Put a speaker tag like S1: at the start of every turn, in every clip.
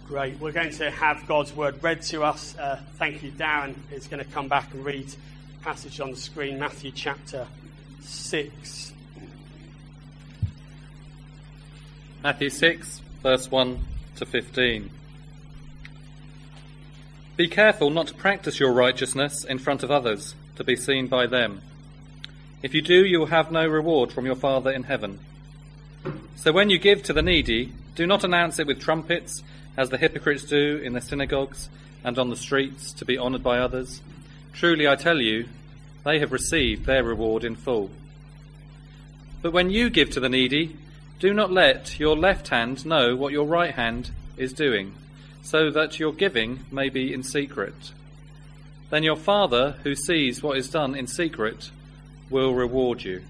S1: Great. We're going to have God's word read to us. Thank you. Darren is going to come back and read the passage on the screen, Matthew chapter 6.
S2: Matthew 6, verse 1 to 15. Be careful not to practice your righteousness in front of others, to be seen by them. If you do, you will have no reward from your Father in heaven. So when you give to the needy, do not announce it with trumpets, as the hypocrites do in the synagogues and on the streets, to be honoured by others. Truly I tell you, they have received their reward in full. But when you give to the needy, do not let your left hand know what your right hand is doing, so that your giving may be in secret. Then your Father, who sees what is done in secret, will reward you.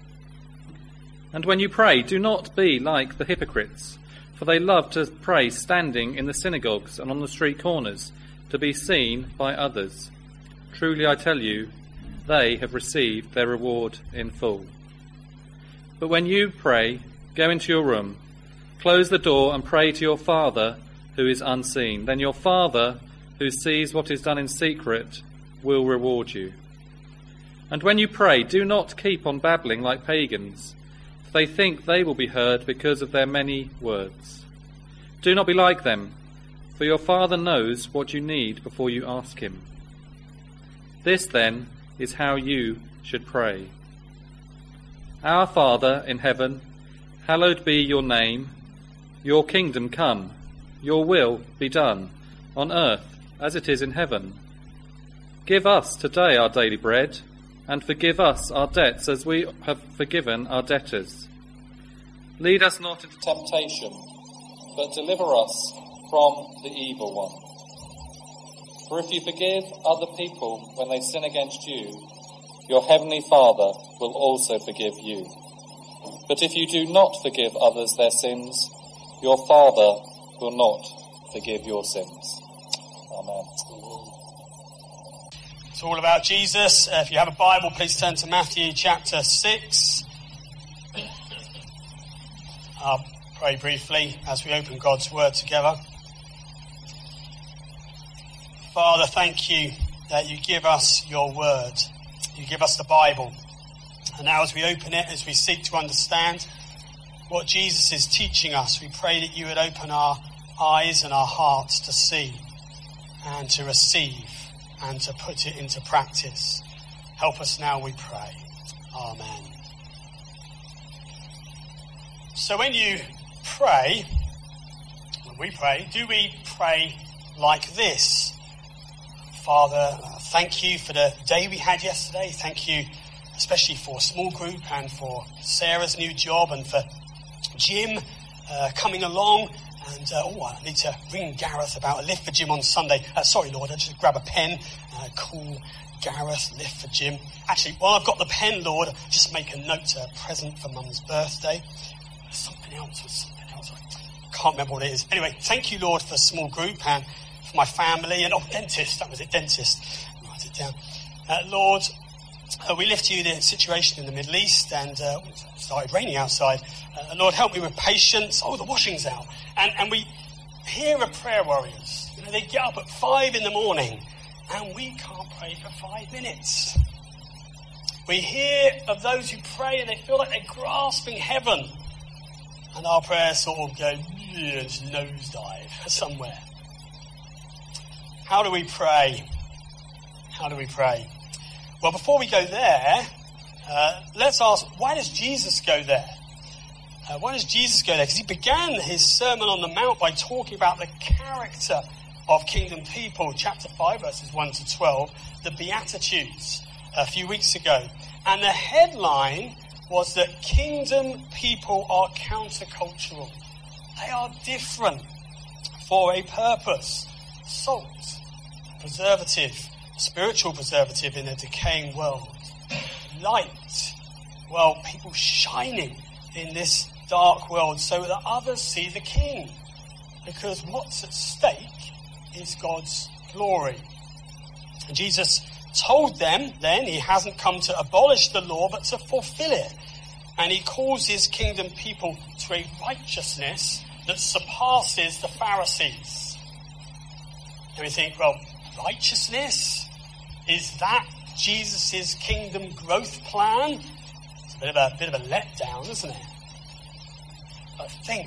S2: And when you pray, do not be like the hypocrites, for they love to pray standing in the synagogues and on the street corners, to be seen by others. Truly I tell you, they have received their reward in full. But when you pray, go into your room, close the door and pray to your Father who is unseen. Then your Father, who sees what is done in secret, will reward you. And when you pray, do not keep on babbling like pagans, for they think they will be heard because of their many words. Do not be like them, for your Father knows what you need before you ask him. This, then, is how you should pray. Our Father in heaven, hallowed be your name. Your kingdom come. Your will be done, on earth as it is in heaven. Give us today our daily bread, and forgive us our debts as we have forgiven our debtors. Lead us not into temptation, but deliver us from the evil one. For if you forgive other people when they sin against you, your heavenly Father will also forgive you. But if you do not forgive others their sins, your Father will not forgive your sins. Amen.
S1: It's all about Jesus. If you have a Bible, please turn to Matthew chapter 6. I'll pray briefly as we open God's word together. Father, thank you that you give us your word. You give us the Bible. And now as we open it, as we seek to understand what Jesus is teaching us, we pray that you would open our eyes and our hearts to see and to receive and to put it into practice. Help us now, we pray. Amen. So when you pray, when we pray, do we pray like this? Father, thank you for the day we had yesterday. Thank you especially for small group and for Sarah's new job and for Jim coming along. And, I need to ring Gareth about a lift for Jim on Sunday. Sorry, Lord, I just grab a pen. Call Gareth, lift for Jim. Actually, while I've got the pen, Lord, just make a note, a present for Mum's birthday. Something else. I can't remember what it is. Anyway, thank you, Lord, for small group and for my family. And, dentist, that was it, dentist. Write it down. Lord, we lift you the situation in the Middle East, and it started raining outside. Lord, help me with patience. The washing's out. And we hear of prayer warriors. You know, they get up at 5 a.m, and we can't pray for 5 minutes. We hear of those who pray and they feel like they're grasping heaven. And our prayers sort of go, nosedive somewhere. How do we pray? How do we pray? Well, before we go there, let's ask, why does Jesus go there? Why does Jesus go there? Because he began his Sermon on the Mount by talking about the character of kingdom people. Chapter 5, verses 1 to 12, the Beatitudes, a few weeks ago. And the headline was that kingdom people are countercultural. They are different for a purpose. Salt, preservative, spiritual preservative in a decaying world. Light, people shining in this dark world so that others see the King. Because what's at stake is God's glory. And Jesus told them then he hasn't come to abolish the law but to fulfill it. And he calls his kingdom people to a righteousness that surpasses the Pharisees. And we think, well, righteousness? Is that Jesus' kingdom growth plan? It's a bit of a letdown, isn't it? But think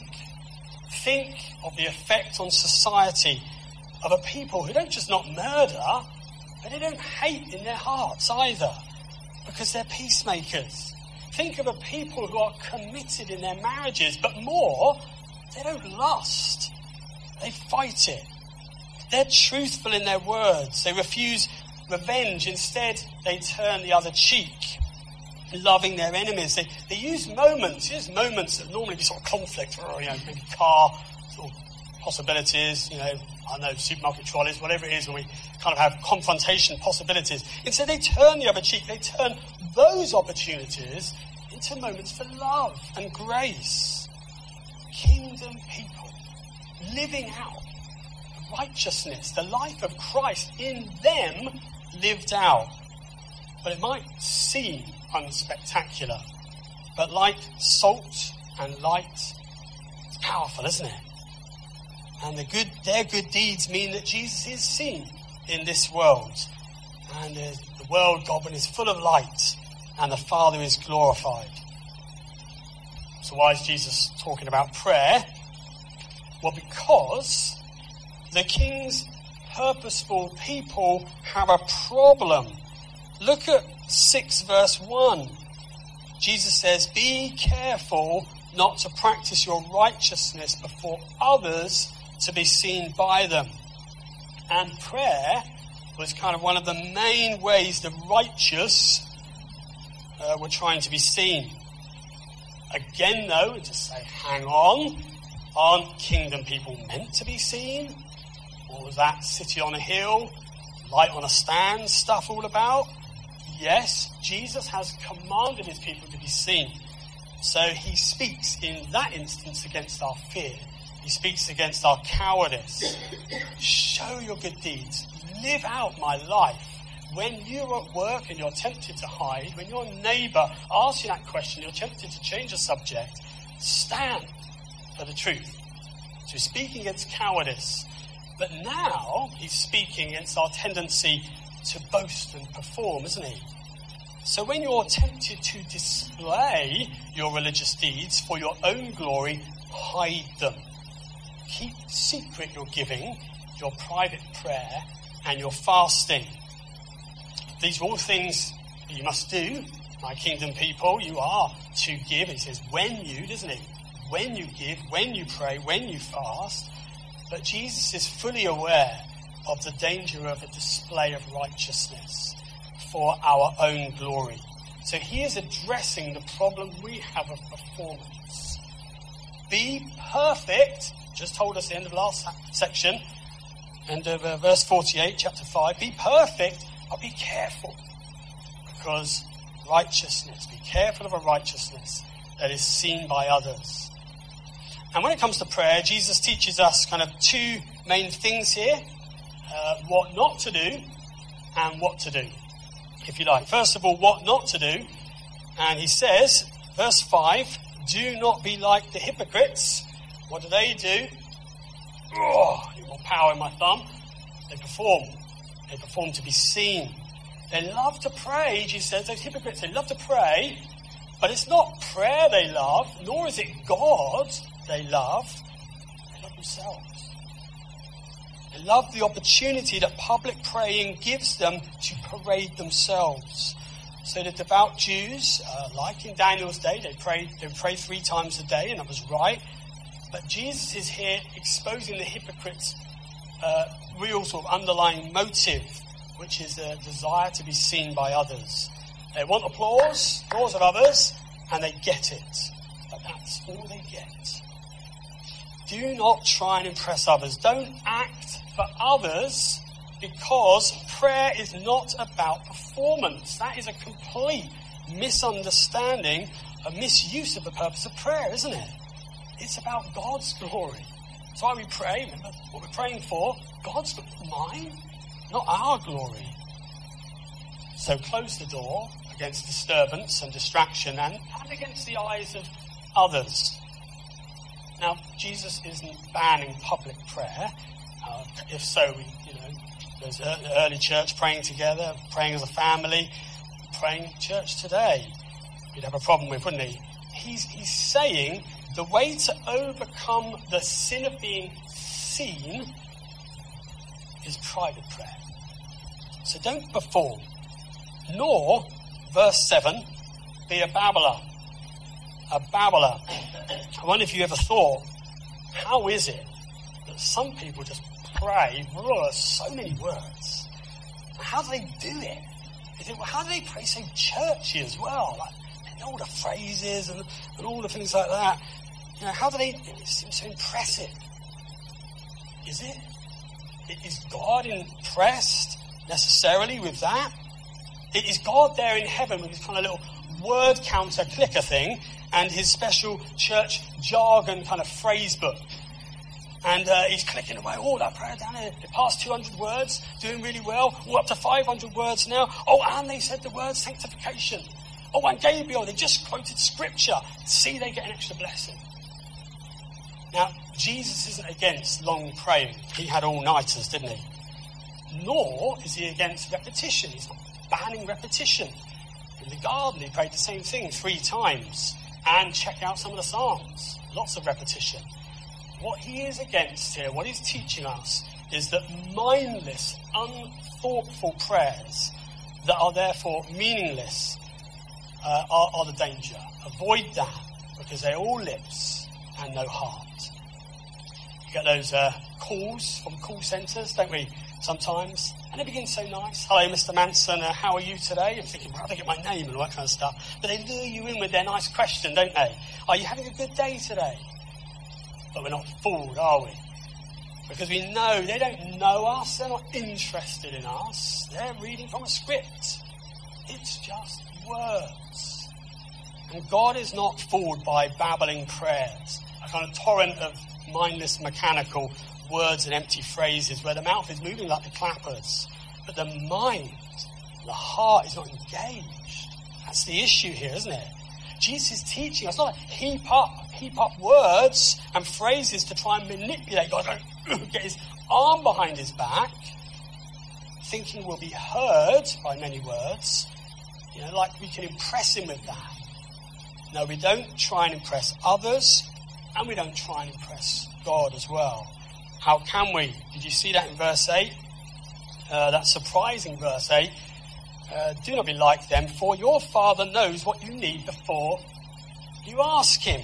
S1: of the effect on society of a people who don't just not murder, but they don't hate in their hearts either, because they're peacemakers. Think of a people who are committed in their marriages, but more, they don't lust. They fight it. They're truthful in their words. They refuse revenge. Instead, they turn the other cheek, loving their enemies. They use moments that normally be sort of conflict, or, maybe car sort of possibilities, I don't know, supermarket trolleys, whatever it is, when we kind of have confrontation possibilities. Instead, they turn the other cheek. They turn those opportunities into moments for love and grace. Kingdom people living out righteousness, the life of Christ in them lived out. But it might seem unspectacular, but like salt and light, it's powerful, isn't it? And their good deeds mean that Jesus is seen in this world. And the world, God, is full of light, and the Father is glorified. So why is Jesus talking about prayer? Well, because the King's purposeful people have a problem. Look at 6 verse 1. Jesus says, "Be careful not to practice your righteousness before others to be seen by them." And prayer was kind of one of the main ways the righteous were trying to be seen. Again, though, just say, hang on, aren't kingdom people meant to be seen? What was that city on a hill, light on a stand stuff all about? Yes, Jesus has commanded his people to be seen. So he speaks in that instance against our fear. He speaks against our cowardice. Show your good deeds. Live out my life. When you're at work and you're tempted to hide, when your neighbour asks you that question, you're tempted to change the subject, stand for the truth. So he's speaking against cowardice. But now he's speaking against our tendency to boast and perform, isn't he? So when you're tempted to display your religious deeds for your own glory, hide them. Keep secret your giving, your private prayer, and your fasting. These are all things that you must do, my kingdom people. You are to give. He says, when you, doesn't he? When you give, when you pray, when you fast. But Jesus is fully aware of the danger of a display of righteousness for our own glory. So he is addressing the problem we have of performance. Be perfect, just told us at the end of last section, end of verse 48, chapter 5. Be perfect, but be careful. Because righteousness, be careful of a righteousness that is seen by others. And when it comes to prayer, Jesus teaches us kind of 2 main things here. What not to do and what to do, if you like. First of all, what not to do. And he says, verse 5, do not be like the hypocrites. What do? Oh, you've got power in my thumb. They perform. They perform to be seen. They love to pray, Jesus says, those hypocrites, they love to pray, but it's not prayer they love, nor is it God they love. They love themselves. They love the opportunity that public praying gives them to parade themselves. So the devout Jews, like in Daniel's day, they would pray 3 times a day, and that was right. But Jesus is here exposing the hypocrites' real sort of underlying motive, which is a desire to be seen by others. They want applause of others, and they get it. But that's all they get. Do not try and impress others. Don't act for others, because prayer is not about performance. That is a complete misunderstanding, a misuse of the purpose of prayer, isn't it? It's about God's glory. That's why we pray. Remember what we're praying for? God's mine, not our glory. So close the door against disturbance and distraction and against the eyes of others. Now, Jesus isn't banning public prayer, If so, there's early church praying together, praying as a family, praying church today. You'd have a problem with, wouldn't he? He's saying the way to overcome the sin of being seen is private prayer. So don't perform, nor, verse 7, be a babbler. A babbler. I wonder if you ever thought, how is it that some people just pray, so many words? How do they do it? You think, well, how do they pray so churchy as well? Like, they know all the phrases and all the things like that. How do they? It seems so impressive. Is it? Is God impressed necessarily with that? Is God there in heaven with his kind of little word counter clicker thing and his special church jargon kind of phrase book? And he's clicking away, that prayer down here, it passed 200 words, doing really well, up to 500 words now. And they said the word sanctification. And Gabriel, they just quoted scripture. See, they get an extra blessing. Now, Jesus isn't against long praying. He had all-nighters, didn't he? Nor is he against repetition. He's not banning repetition. In the garden, he prayed the same thing 3 times. And check out some of the Psalms. Lots of repetition. What he is against here, what he's teaching us, is that mindless, unthoughtful prayers that are therefore meaningless are the danger. Avoid that, because they're all lips and no heart. You get those calls from call centres, don't we, sometimes? And they begin so nice. Hello, Mr. Manson, how are you today? I'm thinking, well, they get my name and all that kind of stuff. But they lure you in with their nice question, don't they? Are you having a good day today? But we're not fooled, are we? Because we know they don't know us. They're not interested in us. They're reading from a script. It's just words. And God is not fooled by babbling prayers, a kind of torrent of mindless, mechanical words and empty phrases where the mouth is moving like the clappers, but the mind, the heart is not engaged. That's the issue here, isn't it? Jesus is teaching us not like heap up words and phrases to try and manipulate God, get his arm behind his back, thinking we'll be heard by many words, like we can impress him with that. No, we don't try and impress others, and we don't try and impress God as well. How can we? Did you see that in verse 8? That surprising verse 8. Do not be like them, for your Father knows what you need before you ask him.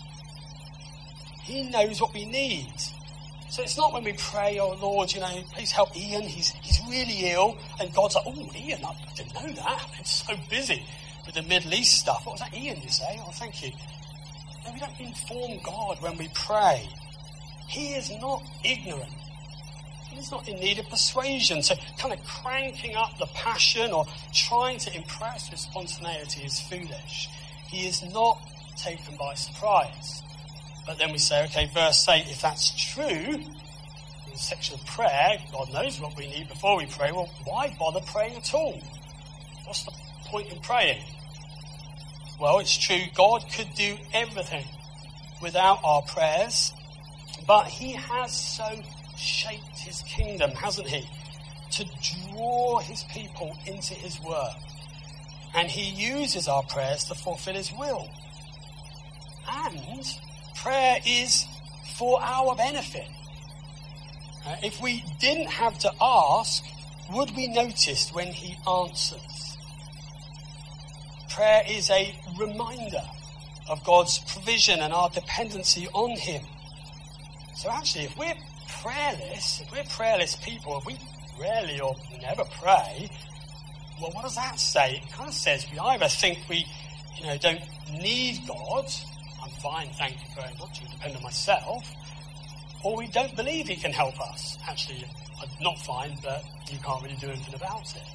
S1: He knows what we need. So it's not when we pray, oh Lord, please help Ian, he's really ill. And God's like, oh, Ian, I didn't know that. I'm so busy with the Middle East stuff. What was that, Ian, you say? Oh, thank you. No, we don't inform God when we pray. He is not ignorant. He's not in need of persuasion. So kind of cranking up the passion or trying to impress with spontaneity is foolish. He is not taken by surprise. But then we say, okay, verse 8, if that's true, in the section of prayer, God knows what we need before we pray. Well, why bother praying at all? What's the point in praying? Well, it's true, God could do everything without our prayers, but he has so shaped his kingdom, hasn't he? To draw his people into his work. And he uses our prayers to fulfill his will. And prayer is for our benefit. If we didn't have to ask, would we notice when he answers? Prayer is a reminder of God's provision and our dependency on him. So actually, if we're prayerless people, if we rarely or never pray, well, what does that say? It kind of says we either think we, don't need God, I'm fine, thank you very much, I depend on myself, or we don't believe he can help us. Actually, I'm not fine, but you can't really do anything about it.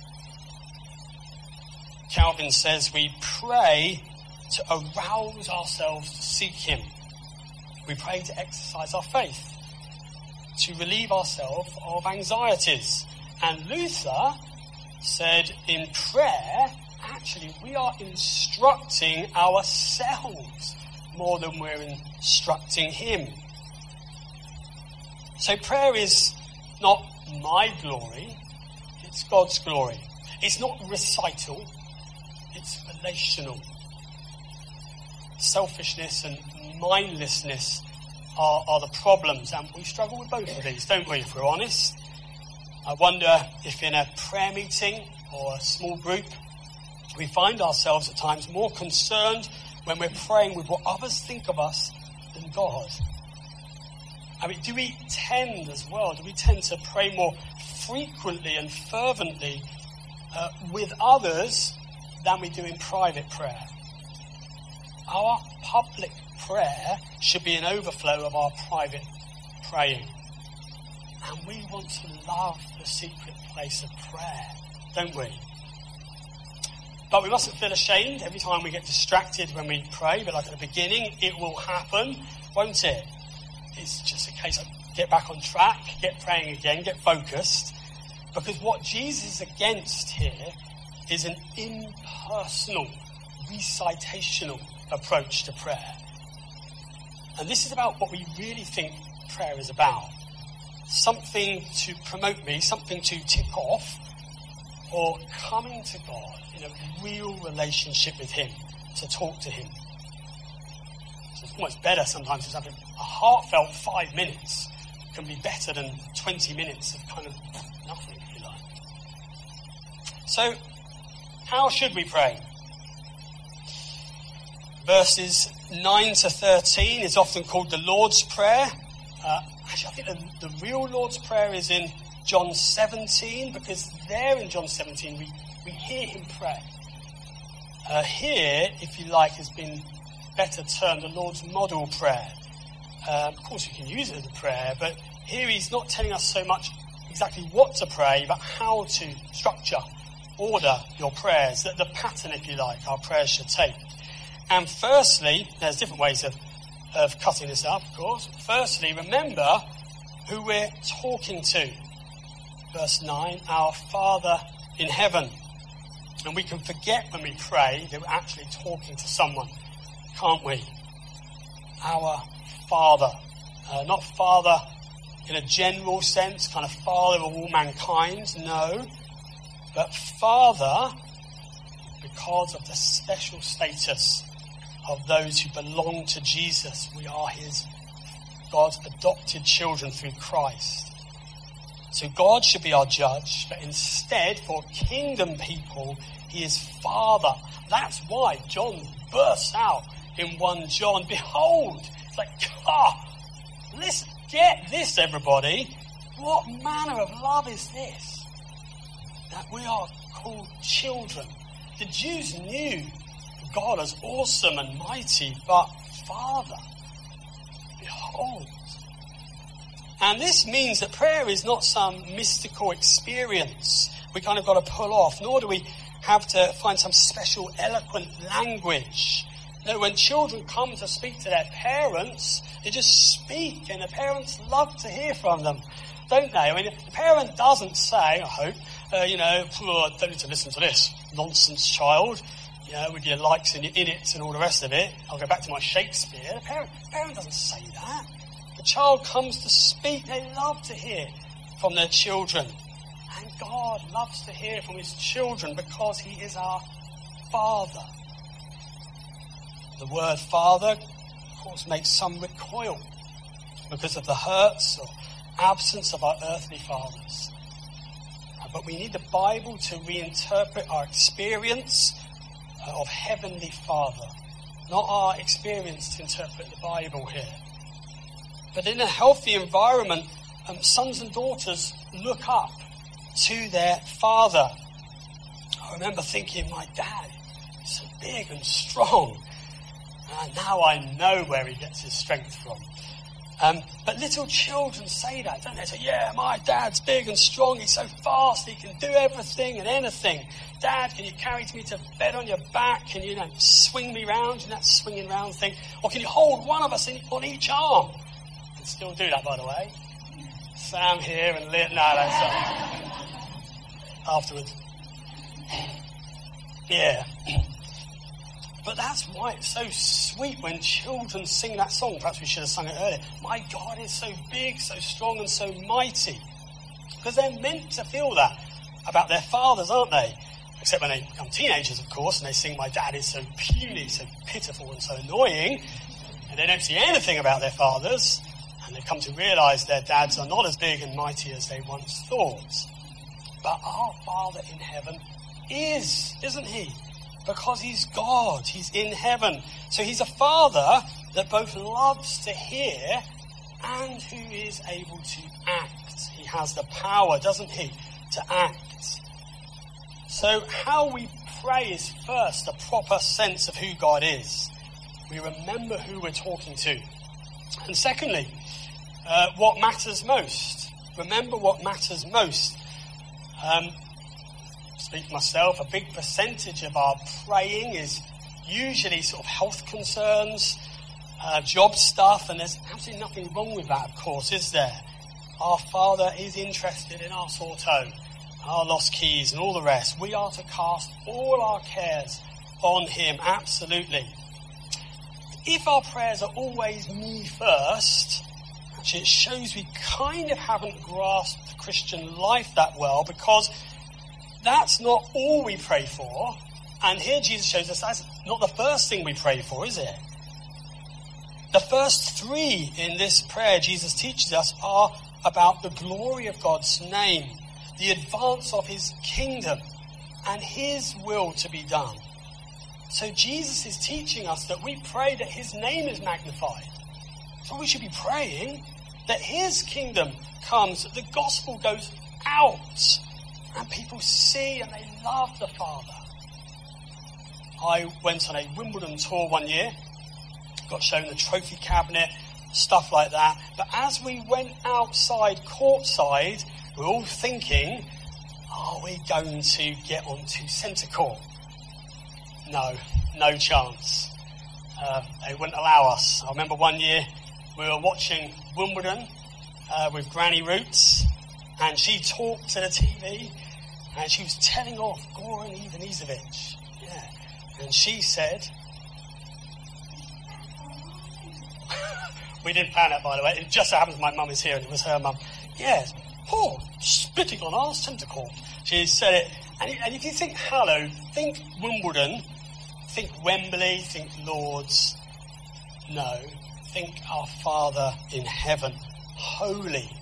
S1: Calvin says we pray to arouse ourselves to seek him. We pray to exercise our faith, to relieve ourselves of anxieties. And Luther said in prayer, actually, we are instructing ourselves more than we're instructing him. So prayer is not my glory, it's God's glory. It's not recital, it's relational. Selfishness and mindlessness are the problems, and we struggle with both of these, don't we, if we're honest? I wonder if in a prayer meeting or a small group, we find ourselves at times more concerned when we're praying with what others think of us than God. I mean, do we tend to pray more frequently and fervently with others than we do in private prayer? Our public prayer should be an overflow of our private praying. And we want to love the secret place of prayer, don't we? But we mustn't feel ashamed every time we get distracted when we pray. But like at the beginning, it will happen, won't it? It's just a case of get back on track, get praying again, get focused. Because what Jesus is against here is an impersonal, recitational approach to prayer. And this is about what we really think prayer is about. Something to promote me, something to tick off, or coming to God in a real relationship with him, to talk to him. So it's almost better sometimes to have a heartfelt 5 minutes can be better than 20 minutes of kind of nothing, if you like. So, how should we pray? Verses 9 to 13 is often called the Lord's Prayer. Actually, I think the real Lord's Prayer is in John 17, because there in John 17 we hear him pray. Here, if you like, has been better termed the Lord's model prayer. Of course, you can use it as a prayer, but here he's not telling us so much exactly what to pray, but how to structure, order your prayers, the pattern, if you like, our prayers should take. And firstly, there's different ways of cutting this up, of course. Firstly, remember who we're talking to. Verse 9, our Father in heaven. And we can forget when we pray that we're actually talking to someone, can't we? Our Father. Not Father in a general sense, kind of Father of all mankind, no. But Father because of the special status of those who belong to Jesus. We are God's adopted children through Christ. So God should be our judge, but instead, for kingdom people, he is Father. That's why John bursts out in 1 John. Behold, it's like, listen, get this, everybody. What manner of love is this? That we are called children. The Jews knew God as awesome and mighty, but Father, behold. And this means that prayer is not some mystical experience we kind of got to pull off, nor do we have to find some special eloquent language. No, when children come to speak to their parents, they just speak, and the parents love to hear from them, don't they? I mean, the parent doesn't say, I hope, don't need to listen to this nonsense child, with your likes and your innits and all the rest of it. I'll go back to my Shakespeare. The parent doesn't say that. The child comes to speak. They love to hear from their children. And God loves to hear from his children because he is our Father. The word Father, of course, makes some recoil because of the hurts or absence of our earthly fathers. But we need the Bible to reinterpret our experience of Heavenly Father, not our experience to interpret the Bible here. But in a healthy environment, sons and daughters look up to their father. I remember thinking, my dad is so big and strong. And now I know where he gets his strength from. But little children say that, don't they? Say, yeah, my dad's big and strong. He's so fast. He can do everything and anything. Dad, can you carry me to bed on your back? Can you swing me round? That swinging round thing? Or can you hold one of us on each arm? I can still do that, by the way. Sam here and Leah. No, that's afterwards. Yeah. But that's why it's so sweet when children sing that song. Perhaps we should have sung it earlier. My God is so big, so strong, and so mighty. Because they're meant to feel that about their fathers, aren't they? Except when they become teenagers, of course, and they think my dad is so puny, so pitiful and so annoying, and they don't see anything about their fathers, and they come to realise their dads are not as big and mighty as they once thought. But our Father in heaven is, isn't he? Because he's God, he's in heaven. So he's a Father that both loves to hear and who is able to act. He has the power, doesn't he, to act. So how we pray is first a proper sense of who God is. We remember who we're talking to. And secondly, what matters most. Remember what matters most. Speak for myself, a big percentage of our praying is usually sort of health concerns, job stuff, and there's absolutely nothing wrong with that, of course, is there? Our Father is interested in our sore toe, our lost keys and all the rest. We are to cast all our cares on him, absolutely. If our prayers are always me first, actually it shows we kind of haven't grasped the Christian life that well, because that's not all we pray for. And here Jesus shows us that's not the first thing we pray for, is it? The first three in this prayer Jesus teaches us are about the glory of God's name, the advance of his kingdom, and his will to be done. So Jesus is teaching us that we pray that his name is magnified. So we should be praying that his kingdom comes, that the gospel goes out, and people see and they love the Father. I went on a Wimbledon tour one year, got shown the trophy cabinet, stuff like that. But as we went outside courtside, we were all thinking, are we going to get onto centre court? No chance. They wouldn't allow us. I remember one year we were watching Wimbledon with Granny Roots, and she talked to the TV, and she was telling off Goran Ivanisevic. Yeah. And she said, we didn't plan it, by the way. It just so happens my mum is here, and it was her mum. Yes, spitting on our centre court. She said it. And if you think Hallow, think Wimbledon, think Wembley, think Lords. No, think our Father in heaven, holy.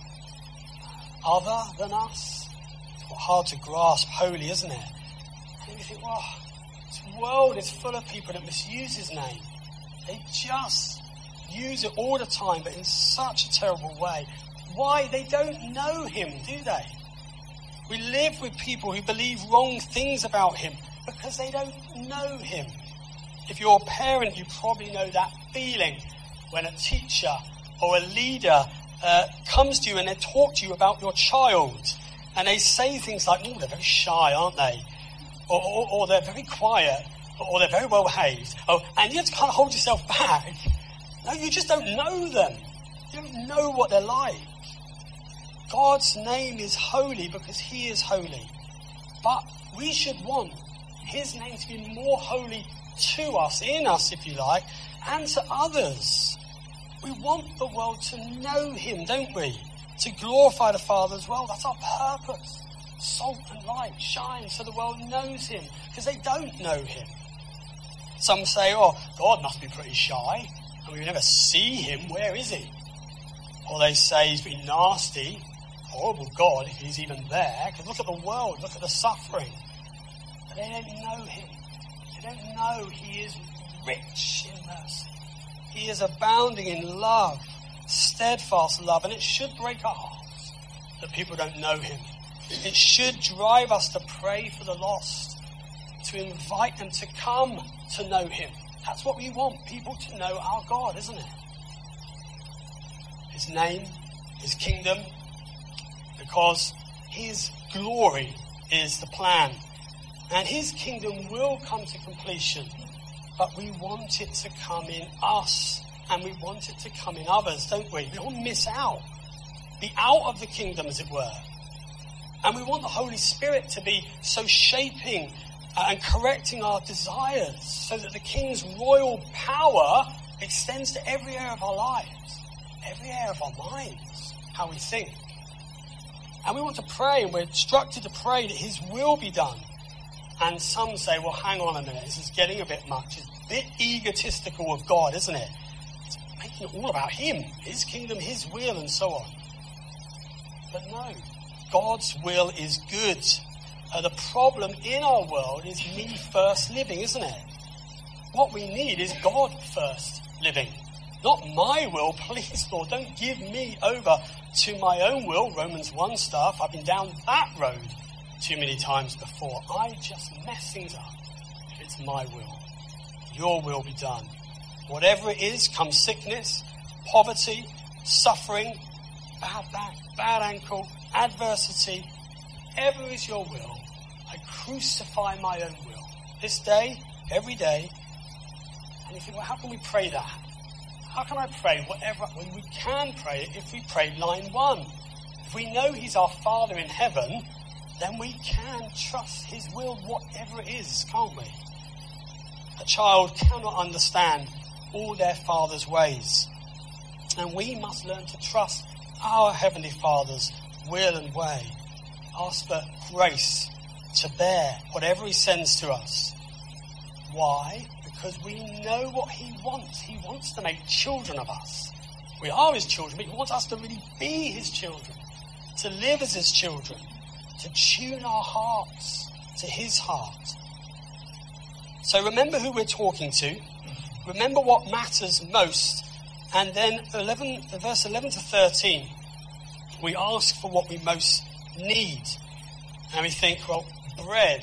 S1: Other than us? It's hard to grasp, holy, isn't it? And you think, wow, this world is full of people that misuse his name. They just use it all the time, but in such a terrible way. Why? They don't know him, do they? We live with people who believe wrong things about him because they don't know him. If you're a parent, you probably know that feeling when a teacher or a leader comes to you and they talk to you about your child, and they say things like, oh, they're very shy, aren't they? Or they're very quiet, or they're very well behaved. Oh, and you have to kind of hold yourself back. No, you just don't know them. You don't know what they're like. God's name is holy because he is holy. But we should want his name to be more holy to us, in us, if you like, and to others. We want the world to know him, don't we? To glorify the Father as well. That's our purpose. Salt and light shine so the world knows him, because they don't know him. Some say, oh, God must be pretty shy, and we never see him. Where is he? Or they say he's been nasty. Horrible God, if he's even there. Because look at the world, look at the suffering. But they don't know him. They don't know he is rich in mercy. He is abounding in love, steadfast love, and it should break our hearts that people don't know him. It should drive us to pray for the lost, to invite them to come to know him. That's what we want, people to know our God, isn't it? His name, his kingdom, because his glory is the plan. And his kingdom will come to completion, but we want it to come in us, and we want it to come in others, don't we? We don't want to miss out. Be out of the kingdom, as it were. And we want the Holy Spirit to be so shaping and correcting our desires, so that the King's royal power extends to every area of our lives, every area of our minds, how we think. And we want to pray, and we're instructed to pray that his will be done. And some say, well, hang on a minute, this is getting a bit much. It's a bit egotistical of God, isn't it? It's making it all about him, his kingdom, his will, and so on. But no, God's will is good. The problem in our world is me first living, isn't it? What we need is God first living. Not my will, please, Lord. Don't give me over to my own will, Romans 1 stuff. I've been down that road too many times before. I just mess things up. It's my will. Your will be done. Whatever it is, come sickness, poverty, suffering, bad back, bad ankle, adversity, ever is your will. I crucify my own will. This day, every day. And you think, well, how can we pray that? How can I pray whatever? Well, we can pray it if we pray line 1. If we know he's our Father in heaven, then we can trust his will, whatever it is, can't we? A child cannot understand all their father's ways. And we must learn to trust our Heavenly Father's will and way. Ask for grace to bear whatever he sends to us. Why? Because we know what he wants. He wants to make children of us. We are his children, but he wants us to really be his children, to live as his children, to tune our hearts to his heart. So remember who we're talking to. Remember what matters most. And then verse 11 to 13, we ask for what we most need. And we think, well, bread.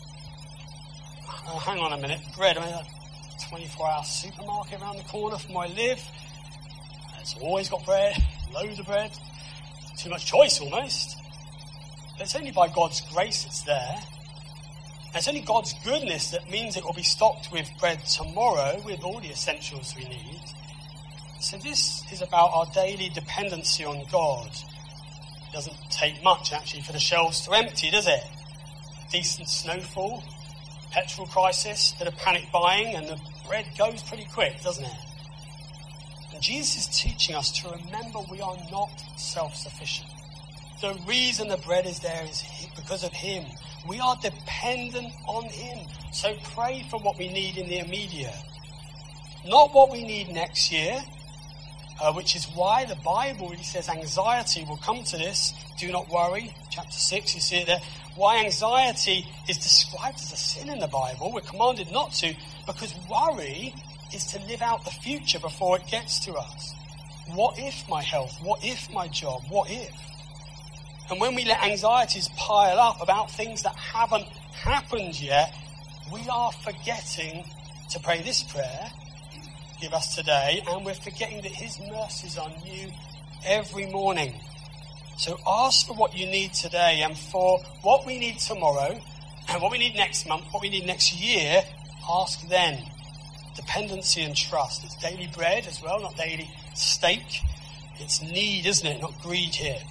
S1: Hang on a minute. Bread. I mean, a 24-hour supermarket around the corner from where I live. It's always got bread. Loads of bread. Too much choice almost. But it's only by God's grace it's there. And it's only God's goodness that means it will be stocked with bread tomorrow with all the essentials we need. So this is about our daily dependency on God. It doesn't take much actually for the shelves to empty, does it? Decent snowfall, petrol crisis, bit of panic buying, and the bread goes pretty quick, doesn't it? And Jesus is teaching us to remember we are not self-sufficient. The reason the bread is there is because of him. We are dependent on him. So pray for what we need in the immediate. Not what we need next year, which is why the Bible really says anxiety. We'll come to this. Do not worry. Chapter 6, you see it there. Why anxiety is described as a sin in the Bible. We're commanded not to, because worry is to live out the future before it gets to us. What if my health? What if my job? What if? And when we let anxieties pile up about things that haven't happened yet, we are forgetting to pray this prayer, give us today, and we're forgetting that his mercies are new every morning. So ask for what you need today, and for what we need tomorrow, and what we need next month, what we need next year, ask then. Dependency and trust. It's daily bread as well, not daily steak. It's need, isn't it? Not greed here.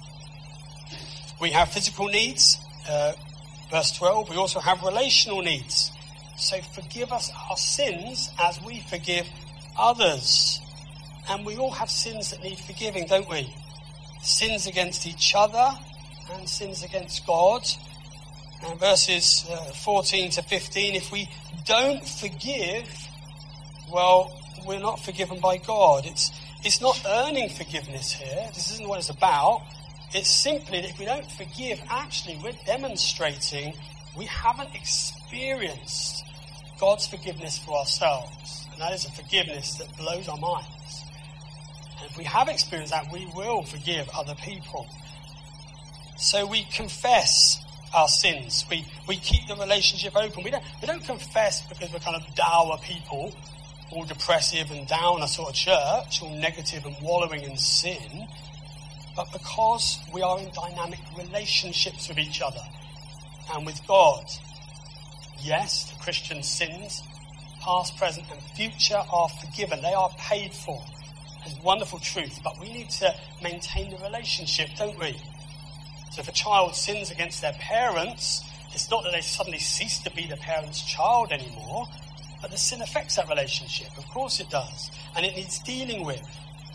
S1: We have physical needs, verse 12. We also have relational needs. So forgive us our sins as we forgive others. And we all have sins that need forgiving, don't we? Sins against each other and sins against God. And verses 14 to 15, if we don't forgive, well, we're not forgiven by God. It's not earning forgiveness here. This isn't what it's about. It's simply that if we don't forgive, actually we're demonstrating we haven't experienced God's forgiveness for ourselves. And that is a forgiveness that blows our minds. And if we have experienced that, we will forgive other people. So we confess our sins. We keep the relationship open. We don't confess because we're kind of dour people, all depressive and down a sort of church, all negative and wallowing in sin, but because we are in dynamic relationships with each other and with God. Yes, the Christian sins, past, present and future, are forgiven. They are paid for. It's a wonderful truth, but we need to maintain the relationship, don't we? So if a child sins against their parents, it's not that they suddenly cease to be the parent's child anymore, but the sin affects that relationship. Of course it does. And it needs dealing with.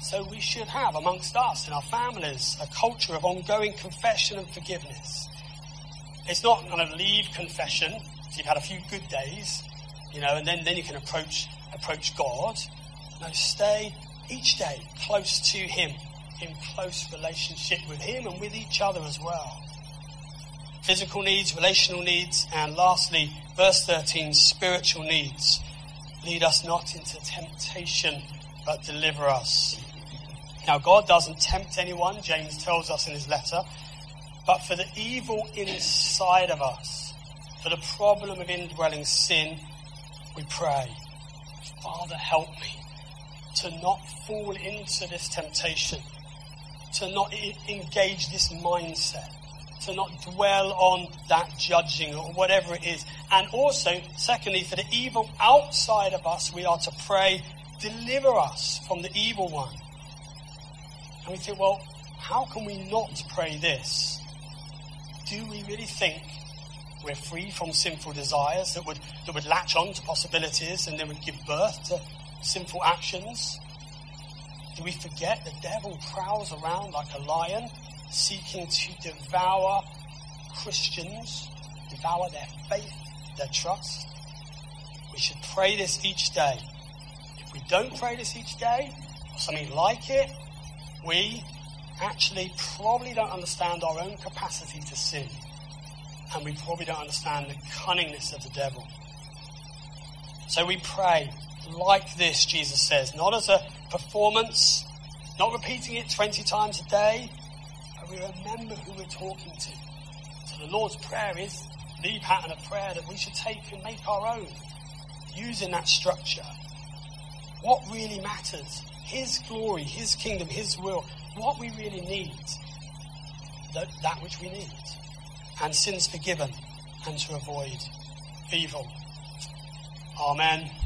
S1: So we should have amongst us, in our families, a culture of ongoing confession and forgiveness. It's not kind of leave confession, so you've had a few good days, and then you can approach God. No, stay each day close to him, in close relationship with him and with each other as well. Physical needs, relational needs, and lastly, verse 13, spiritual needs. Lead us not into temptation, but deliver us. Now, God doesn't tempt anyone, James tells us in his letter, but for the evil inside of us, for the problem of indwelling sin, we pray, Father, help me to not fall into this temptation, to not engage this mindset, to not dwell on that judging or whatever it is. And also, secondly, for the evil outside of us, we are to pray, deliver us from the evil one. And we think, well, how can we not pray this? Do we really think we're free from sinful desires that would latch on to possibilities and then would give birth to sinful actions? Do we forget the devil prowls around like a lion, seeking to devour Christians, devour their faith, their trust? We should pray this each day. If we don't pray this each day, or something like it, we actually probably don't understand our own capacity to sin. And we probably don't understand the cunningness of the devil. So we pray like this, Jesus says, not as a performance, not repeating it 20 times a day, but we remember who we're talking to. So the Lord's Prayer is the pattern of prayer that we should take and make our own, using that structure. What really matters? His glory, his kingdom, his will, what we really need, that which we need, and sins forgiven, and to avoid evil. Amen.